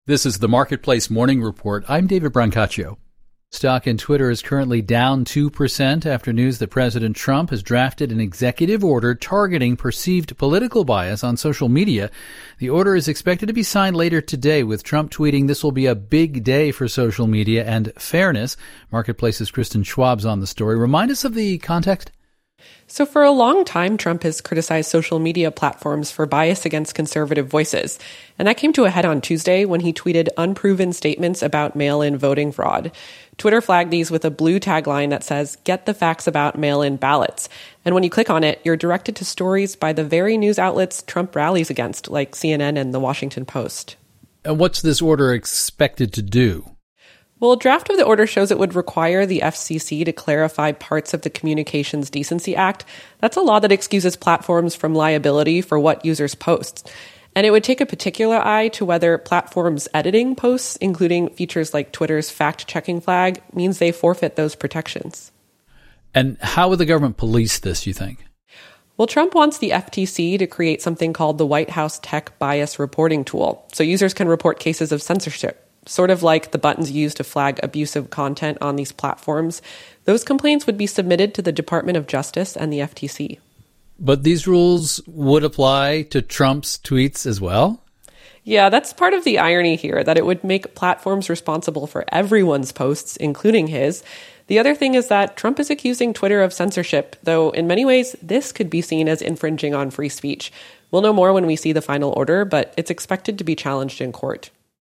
This is the Marketplace Morning Report. I'm David Brancaccio. Stock in Twitter is currently down 2% after news that President Trump has drafted an executive order targeting perceived political bias on social media. The order is expected to be signed later today, with Trump tweeting this will be a big day for social media and fairness. Marketplace's Kristen Schwab's on the story. Remind us of the context. So for a long time, Trump has criticized social media platforms for bias against conservative voices. And that came to a head on Tuesday when he tweeted unproven statements about mail-in voting fraud. Twitter flagged these with a blue tagline that says, "Get the facts about mail-in ballots." And when you click on it, you're directed to stories by the very news outlets Trump rallies against, like CNN and The Washington Post. And what's this order expected to do? Well, a draft of the order shows it would require the FCC to clarify parts of the Communications Decency Act. That's a law that excuses platforms from liability for what users post. And it would take a particular eye to whether platforms editing posts, including features like Twitter's fact-checking flag, means they forfeit those protections. And how would the government police this, you think? Well, Trump wants the FTC to create something called the White House Tech Bias Reporting Tool, so users can report cases of censorship. Sort of like the buttons used to flag abusive content on these platforms. Those complaints would be submitted to the Department of Justice and the FTC. But these rules would apply to Trump's tweets as well? Yeah, that's part of the irony here, that it would make platforms responsible for everyone's posts, including his. The other thing is that Trump is accusing Twitter of censorship, though in many ways this could be seen as infringing on free speech. We'll know more when we see the final order, but it's expected to be challenged in court.